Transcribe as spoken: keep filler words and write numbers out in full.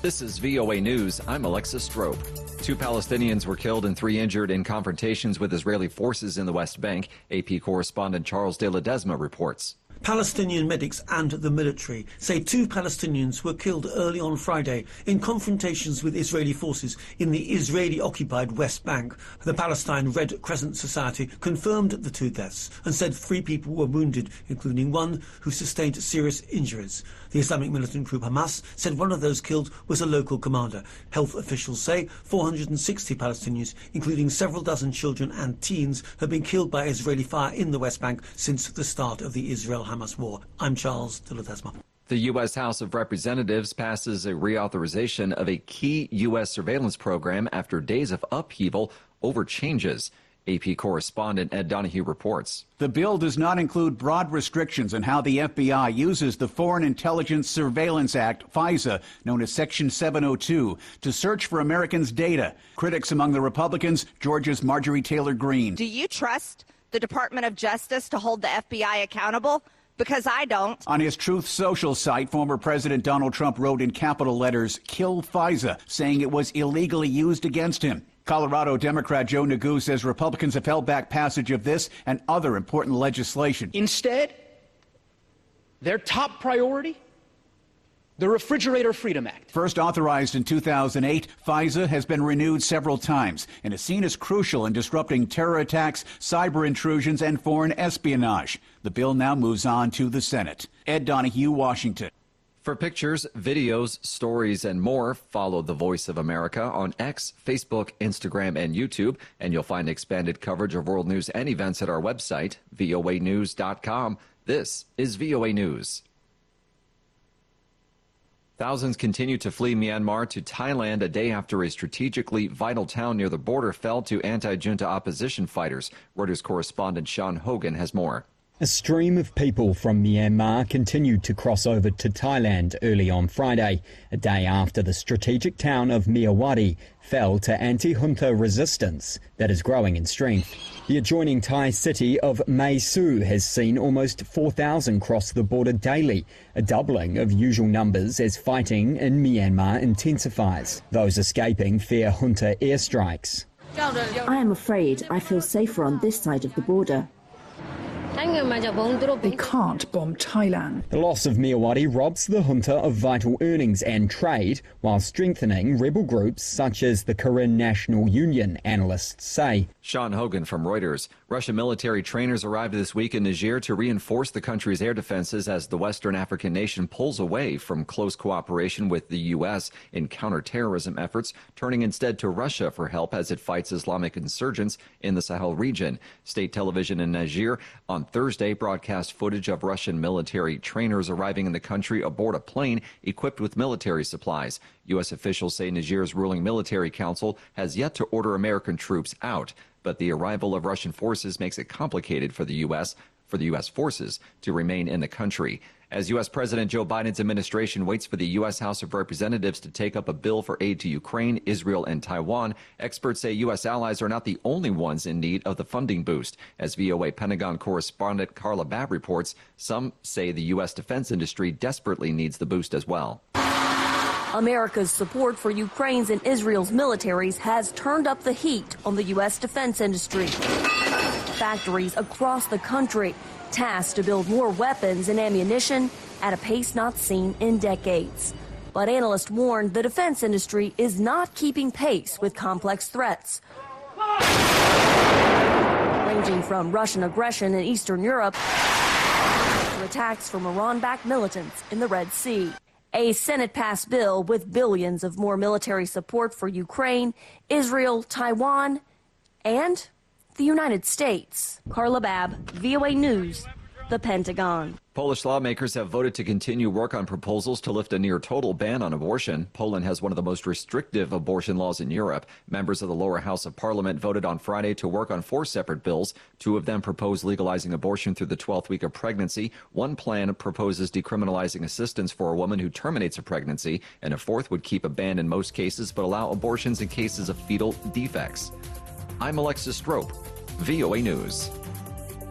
This is V O A News. I'm Alexis Strope. Two Palestinians were killed and three injured in confrontations with Israeli forces in the West Bank. A P correspondent Charles de Ledesma reports. Palestinian medics and the military say two Palestinians were killed early on Friday in confrontations with Israeli forces in the Israeli-occupied West Bank. The Palestine Red Crescent Society confirmed the two deaths and said three people were wounded, including one who sustained serious injuries. The Islamic militant group Hamas said one of those killed was a local commander. Health officials say four hundred sixty Palestinians, including several dozen children and teens, have been killed by Israeli fire in the West Bank since the start of the Israel-Hamas war. I'm Charles de Ledesma. The U S House of Representatives passes a reauthorization of a key U S surveillance program after days of upheaval over changes. A P correspondent Ed Donahue reports. The bill does not include broad restrictions on how the F B I uses the Foreign Intelligence Surveillance Act, FISA, known as Section seven oh two, to search for Americans' data. Critics among the Republicans, Georgia's Marjorie Taylor Greene. Do you trust the Department of Justice to hold the F B I accountable? Because I don't. On his Truth Social site, former President Donald Trump wrote in capital letters, "Kill FISA," saying it was illegally used against him. Colorado Democrat Joe Neguse says Republicans have held back passage of this and other important legislation. Instead, their top priority, the Refrigerator Freedom Act. First authorized in two thousand eight, FISA has been renewed several times and is seen as crucial in disrupting terror attacks, cyber intrusions, and foreign espionage. The bill now moves on to the Senate. Ed Donahue, Washington. For pictures, videos, stories, and more, follow The Voice of America on X, Facebook, Instagram, and YouTube. And you'll find expanded coverage of world news and events at our website, V O A news dot com. This is V O A News. Thousands continue to flee Myanmar to Thailand a day after a strategically vital town near the border fell to anti-junta opposition fighters. Reuters correspondent Sean Hogan has more. A stream of people from Myanmar continued to cross over to Thailand early on Friday, a day after the strategic town of Myawaddy fell to anti-junta resistance that is growing in strength. The adjoining Thai city of Mae Su has seen almost four thousand cross the border daily, a doubling of usual numbers as fighting in Myanmar intensifies. Those escaping fear junta airstrikes. I am afraid I feel safer on this side of the border. They can't bomb Thailand. The loss of Myawaddy robs the junta of vital earnings and trade, while strengthening rebel groups such as the Karen National Union, analysts say. Sean Hogan from Reuters. Russian military trainers arrived this week in Niger to reinforce the country's air defenses as the Western African nation pulls away from close cooperation with the U S in counterterrorism efforts, turning instead to Russia for help as it fights Islamic insurgents in the Sahel region. State television in Niger on Thursday broadcast footage of Russian military trainers arriving in the country aboard a plane equipped with military supplies. U S officials say Niger's ruling military council has yet to order American troops out, but the arrival of Russian forces makes it complicated for the U S for the U S forces to remain in the country. As U S President Joe Biden's administration waits for the U S House of Representatives to take up a bill for aid to Ukraine, Israel, and Taiwan, experts say U S allies are not the only ones in need of the funding boost. As V O A Pentagon correspondent Carla Babb reports, some say the U S defense industry desperately needs the boost as well. America's support for Ukraine's and Israel's militaries has turned up the heat on the U S defense industry. Factories across the country tasked to build more weapons and ammunition at a pace not seen in decades. But analysts warned the defense industry is not keeping pace with complex threats, ranging from Russian aggression in Eastern Europe to attacks from Iran-backed militants in the Red Sea. A Senate-passed bill with billions of more military support for Ukraine, Israel, Taiwan, and the United States. Carla Babb, V O A News, the Pentagon. Polish lawmakers have voted to continue work on proposals to lift a near-total ban on abortion. Poland has one of the most restrictive abortion laws in Europe. Members of the lower house of parliament voted on Friday to work on four separate bills. Two of them propose legalizing abortion through the twelfth week of pregnancy. One plan proposes decriminalizing assistance for a woman who terminates a pregnancy. And a fourth would keep a ban in most cases but allow abortions in cases of fetal defects. I'm Alexis Strope, V O A News.